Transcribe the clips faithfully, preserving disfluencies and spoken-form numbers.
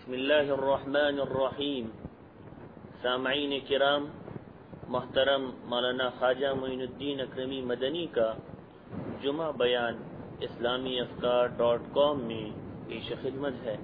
بسم اللہ الرحمن الرحیم. سامعین کرام، محترم مولانا خواجہ معین الدین اکرمی مدنی کا جمعہ بیان اسلامی افکار ڈاٹ کام میں پیش خدمت ہے.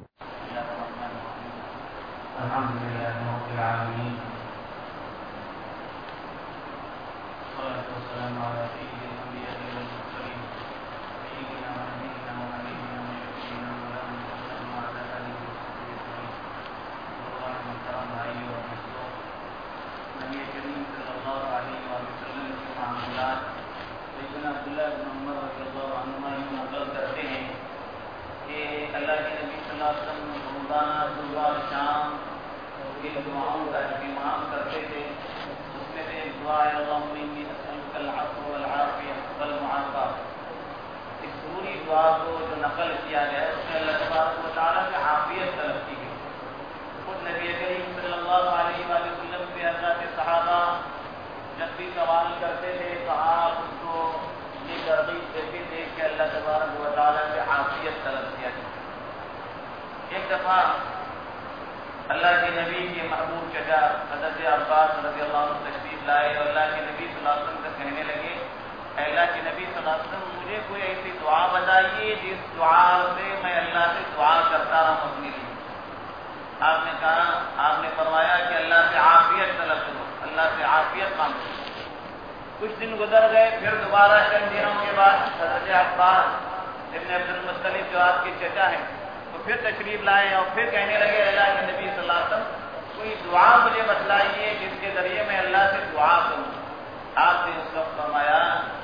اللہ کے نبی کے محبوب چچا حضرت عباس رضی اللہ عنہ تشریف لائے اور اللہ کے نبی صلی اللہ علیہ وسلم سے کہنے لگے، اے اللہ کے نبی صلی اللہ علیہ وسلم، مجھے کوئی ایسی دعا بتائیے جس دعا سے میں اللہ سے دعا کرتا رہوں اپنے لیے. آپ نے کہا آپ نے فرمایا کہ اللہ سے عافیت طلب کرو، اللہ سے عافیت مانگو. کچھ دن گزر گئے، پھر دوبارہ چند دنوں کے بعد حضرت عباس ابن عبد المطلب جو آپ کے چچا ہیں تو پھر تشریف لائے اور پھر کہنے لگے، اللہ کے نبی صلی اللہ علیہ وسلم کوئی دعا مجھے بتلائیے جس کے ذریعے میں اللہ سے دعا کروں. آپ نے اس وقت فرمایا،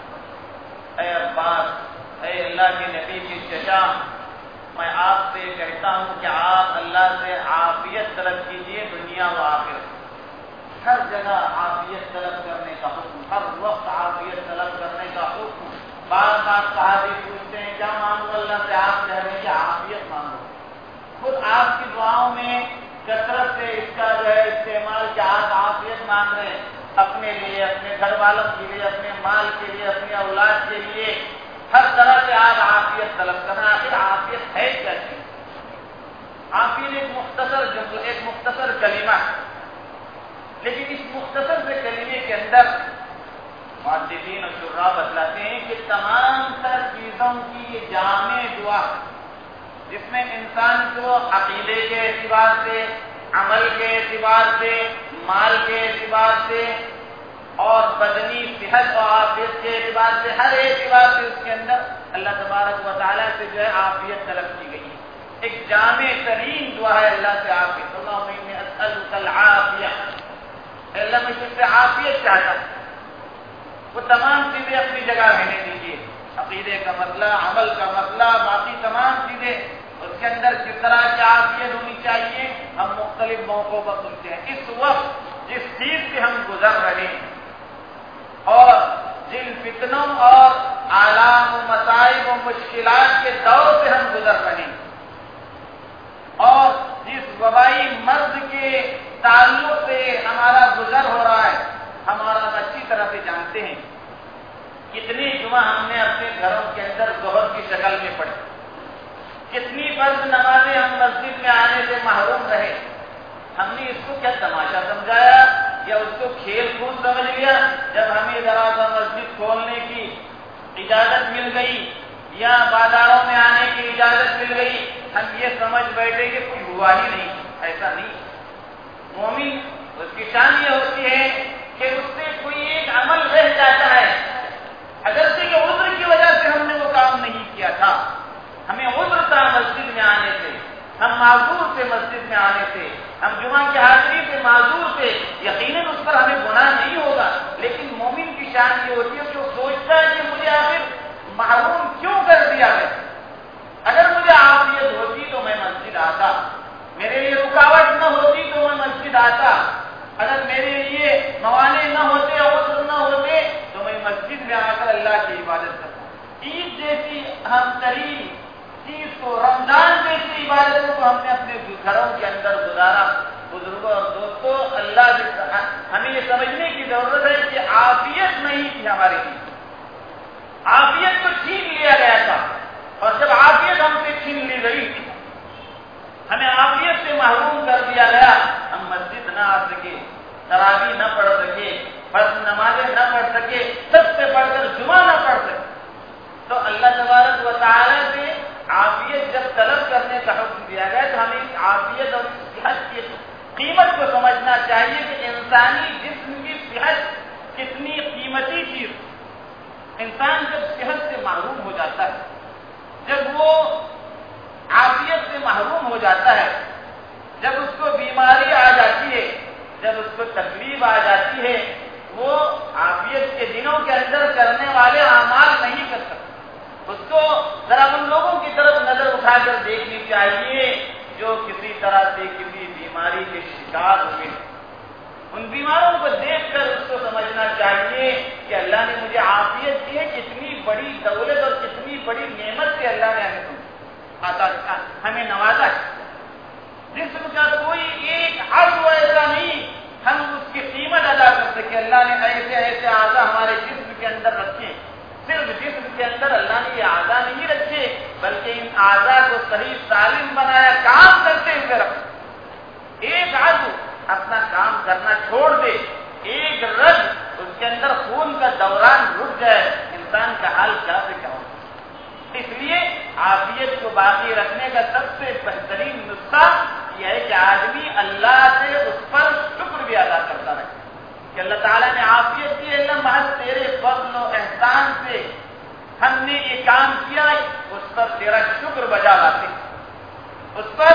اے عباس، اے اللہ کے نبی کے چچا، میں آپ سے کہتا ہوں کہ آپ اللہ سے عافیت طلب کیجیے دنیا و آخرت. ہر جگہ عافیت طلب کرنے کا حکم، ہر وقت عافیت طلب کرنے کا حکم. بعض بات صحابی پوچھتے ہیں کیا مانگو اللہ سے، آپ کہہ رہے ہیں کہ عافیت مانگو. خود آپ کی دعاؤں میں کثرت سے اس کا جو ہے استعمال کہ آپ عافیت مانگ رہے ہیں اپنے لیے، اپنے گھر والوں کے لیے، اپنے مال کے لیے، اپنی اولاد کے لیے. ہر طرح سے آپ عافیت طلب کرنا. آخر عافیت ہے کیا چیز؟ عافیت ایک مختصر جملہ، ایک مختصر کلمہ ہے، لیکن اس مختصر سے کلمے کے اندر محدثین اور شراح بتلاتے ہیں کہ تمام تر چیزوں کی یہ جامع دعا جس میں انسان کو عقیدے کے اعتبار سے، عمل کے اعتبار سے، مال کے اعتبار سے اور بدنی صحت و عافیت کے اعتبار سے، ہر اعتبار سے اس کے اندر اللہ تبارک و تعالیٰ سے جو ہے عافیت طلب کی گئی ہے. ایک جامع ترین دعا ہے اللہ سے عافیت. اللہم انی اسألک العافیہ، اللہ میں تجھ سے عافیت چاہتا ہوں. وہ تمام چیزیں اپنی جگہ رہنے دیجیے، عقیدے کا مسئلہ، عمل کا مسئلہ، باقی تمام چیزیں اس کے اندر کس طرح کی عافیت ہونی چاہیے ہم مختلف موقعوں پر سنتے ہیں. اس وقت جس چیز سے ہم گزر رہے ہیں اور جن فتنوں اور آلام و مصائب و مشکلات کے دور سے ہم گزر رہے ہیں اور جس وبائی مرض کے تعلق سے ہمارا گزر ہو رہا ہے، ہمارا اچھی طرح سے جانتے ہیں. کتنی جمعہ ہم نے اپنے گھروں کے اندر ظہر کی شکل میں پڑھی، کتنی فرض نمازیں ہم مسجد میں آنے سے محروم رہے. ہم نے اس کو کیا تماشا سمجھایا یا اس کو کھیل کود سمجھ لیا؟ جب ہمیں ذرا سا مسجد کھولنے کی اجازت مل گئی یا بازاروں میں آنے کی اجازت مل گئی، ہم یہ سمجھ بیٹھے کہ کوئی ہوا ہی نہیں. ایسا نہیں. مومن اس کی شان یہ ہوتی ہے کہ اس سے کوئی ایک عمل رہ جاتا ہے، اگرچہ کہ عذر کی وجہ سے ہم نے وہ کام نہیں کیا تھا، ہمیں عذر تھا مسجد میں آنے سے، ہم معذور تھے مسجد میں آنے سے، ہم جمعہ کی حاضری سے معذور تھے، یقیناً اس پر ہمیں گناہ نہیں ہوگا. لیکن مومن کی شان یہ ہوتی ہے کہ وہ سوچتا ہے کہ مجھے آخر محروم کیوں کر دیا گیا؟ اگر مجھے عافیت ہوتی تو میں مسجد آتا، میرے لیے رکاوٹ نہ ہوتی تو میں مسجد آتا، اگر میرے لیے موانع نہ ہوتے، عذر نہ ہوتے تو میں مسجد میں آ کر اللہ کی عبادت کرتا. عید جیسی اہم ترین چیز کو، رمضان جیسی عبادتوں کو ہم نے اپنے گھروں کے اندر گزارا. بزرگوں اور دوستوں، اللہ سے ہمیں یہ سمجھنے کی ضرورت ہے کہ عافیت نہیں تھی ہمارے لیے، عافیت کو چھین لیا گیا تھا. اور جب عافیت ہم سے چھین لی گئی، ہمیں عافیت تراویح نہ پڑھ سکے، فرض نمازیں نہ پڑھ سکے، سب سے بڑھ کر جمعہ نہ پڑھ سکے، تو اللہ تبارک و تعالیٰ سے عافیت جب طلب کرنے کا حکم دیا گیا تو ہمیں اس عافیت اور اس صحت کی قیمت کو سمجھنا چاہیے کہ انسانی جسم کی صحت کتنی قیمتی چیز۔ انسان جب صحت سے محروم ہو جاتا ہے، جب وہ عافیت سے محروم ہو جاتا ہے، جب اس کو بیماری آ جاتی ہے، جب اس کو تکلیف آ جاتی ہے، وہ عافیت کے دنوں کے اندر کرنے والے اعمال نہیں کر سکتا۔ اس کو ذرا ان لوگوں کی طرف نظر اٹھا کر دیکھنی چاہیے جو کسی طرح سے کسی بیماری کے شکار ہوئے۔ ان بیماروں کو دیکھ کر اس کو سمجھنا چاہیے کہ اللہ نے مجھے عافیت دی ہے، کتنی بڑی دولت اور کتنی بڑی نعمت سے اللہ نے ہمیں عطا ہمیں نوازا ہے۔ جسم کا کوئی ایک عضو ایسا نہیں ہم اس کی قیمت ادا کر سکے۔ اللہ نے ایسے ایسے اعضاء ہمارے جسم کے اندر رکھے، صرف جسم کے اندر اللہ نے یہ اعضاء نہیں رکھے بلکہ ان اعضاء کو صحیح سالم بنایا، کام کرتے ہوئے رکھا۔ ایک عضو اپنا کام کرنا چھوڑ دے، ایک رگ اس کے اندر خون کا دوران رک جائے، انسان کا حال کیا سے کیا ہوگا۔ اس لیے عافیت کو باقی رکھنے کا سب سے بہترین نسخہ یہ ہے کہ آدمی اللہ سے اس پر شکر بھی ادا کرتا رہے کہ اللہ تعالیٰ نے عافیت دی، اللہ محض تیرے فضل و احسان سے ہم نے یہ کام کیا، اس پر تیرا شکر بجا لاتے، اس پر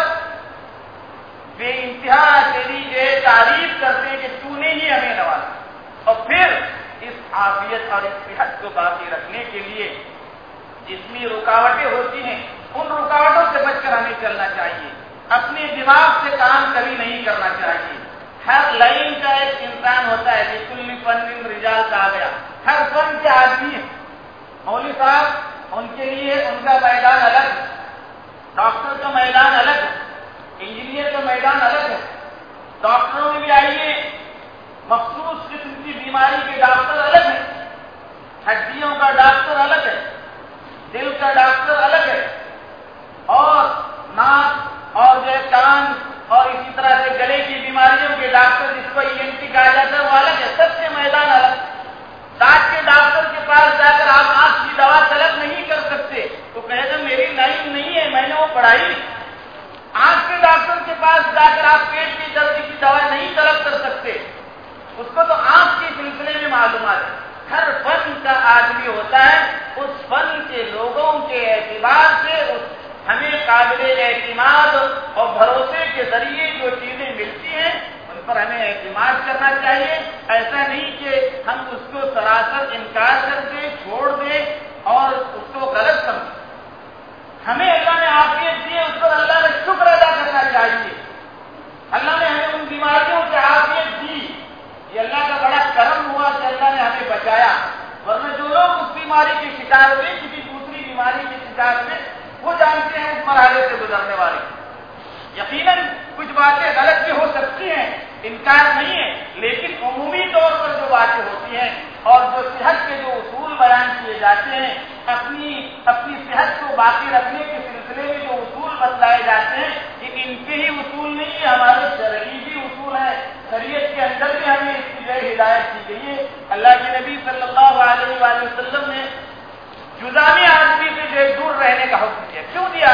بے انتہا تیری جو تعریف کرتے ہیں کہ تو نے ہی ہمیں نوازا۔ اور پھر اس عافیت اور اس صحت کو باقی رکھنے کے لیے جتنی رکاوٹیں ہوتی ہیں ان رکاوٹوں سے بچ کر ہمیں چلنا چاہیے۔ اپنے دماغ سے کام کبھی نہیں کرنا چاہیے۔ ہر لائن کا ایک انسان ہوتا ہے، لکل فن رجال کہا گیا، ہر فن کے آدمی ہیں۔ مولوی صاحب ان کے لیے ان کا میدان الگ ہے، ڈاکٹر کا میدان الگ ہے، انجینئر کا میدان الگ ہے۔ ڈاکٹروں میں بھی آئیے مخصوص قسم کی بیماری کے ڈاکٹر الگ ہیں، ہڈیوں کا ڈاکٹر الگ ہے، دل کا ڈاکٹر الگ ہے، اور ناک اور جو کان اور اسی طرح سے گلے کی بیماریوں کے ڈاکٹر جس کو ای این ٹی کہا جاتا ہے وہ الگ ہے، سب کے میدان الگ۔ دانت کے ڈاکٹر کے پاس جا کر آپ آنکھ کی دوا طلب نہیں کر سکتے، تو کہے گا میری لائن نہیں ہے، میں نے وہ پڑھائی نہیں۔ آنکھ کے ڈاکٹر کے پاس جا کر آپ پیٹ کی درد کی دوا نہیں طلب کر سکتے، اس کو تو آنکھ کے سلسلے میں معلومات ہے۔ ہر فن کا آدمی ہوتا ہے، اس فن کے لوگوں کے اعتبار سے اس ہمیں قابل اعتماد اور بھروسے کے ذریعے جو چیزیں ملتی ہیں ان پر ہمیں اعتماد کرنا چاہیے۔ ایسا نہیں کہ ہم اس کو سراسر انکار کر دیں، چھوڑ دیں اور اس کو غلط سمجھیں۔ ہمیں اللہ نے عافیت دی ہے، اس پر اللہ نے شکر ادا کرنا چاہیے۔ اللہ نے ہمیں ان بیماریوں سے عافیت دی، یہ اللہ کا بڑا کرم ہوا کہ اللہ نے ہمیں بچایا، ورنہ جو لوگ اس بیماری کے شکار ہوئے، کسی دوسری بیماری کے شکار ہوئے، وہ جانتے ہیں اس مرحلے سے گزرنے والے۔ یقیناً کچھ باتیں غلط بھی ہو سکتی ہیں، انکار نہیں ہے، لیکن عمومی طور پر جو باتیں ہوتی ہیں اور جو صحت کے جو اصول بیان کیے جاتے ہیں، اپنی اپنی صحت کو باقی رکھنے کے سلسلے میں جو اصول بتلائے جاتے ہیں، یہ ان کے ہی اصول نہیں ہے، ہمارے شرعی بھی اصول ہیں۔ شریعت کے اندر بھی ہمیں اس کی جو ہدایت کی گئی ہے۔ اللہ کے نبی صلی اللہ علیہ وآلہ وسلم نے جذامی آدمی سے جو دور رہنے کا حکم دیا۔ کیوں دیا؟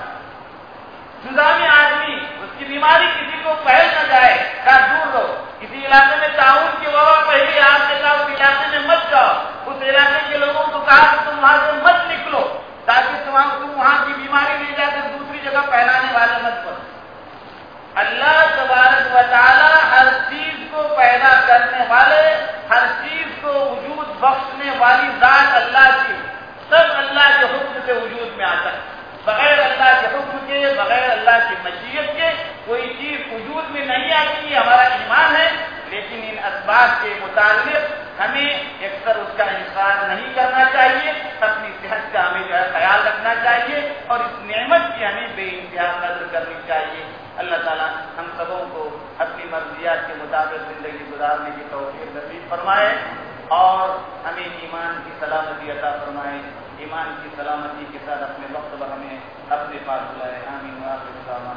جذامی آدمی اس کی بیماری کسی کو پہل نہ جائے، کہا دور رہو۔ کسی علاقے میں تعاون کی وبا پہلی آپ نے کہا اس علاقے میں مت جاؤ، اس علاقے کے لوگوں کو کہا کہ تم وہاں سے مت نکلو تاکہ تم وہاں کی بیماری لے جا کر دوسری جگہ پھیلانے والے مت بنو۔ اللہ تبارک و تعالی ہر چیز کو پیدا کرنے والے، ہر چیز کو وجود بخشنے والی ذات اللہ کی، سب اللہ کے حکم سے وجود میں آتا ہے۔ بغیر اللہ کے حکم کے، بغیر اللہ کی مشیت کے کوئی چیز وجود میں نہیں آتی، یہ ہمارا ایمان ہے۔ لیکن ان اسباب کے متعلق ہمیں اکثر اس کا انکار نہیں کرنا چاہیے، اپنی صحت کا ہمیں جو ہے خیال رکھنا چاہیے اور اس نعمت کی ہمیں بے انتہا قدر کرنی چاہیے۔ اللہ تعالیٰ ہم سبوں کو اپنی مرضیات کے مطابق زندگی گزارنے کی توفیق نصیب فرمائے اور ہمیں ایمان کی سلامتی عطا فرمائے، ایمان کی سلامتی کے ساتھ اپنے وقت پر ہمیں اپنے پاس بلائے۔ آمین۔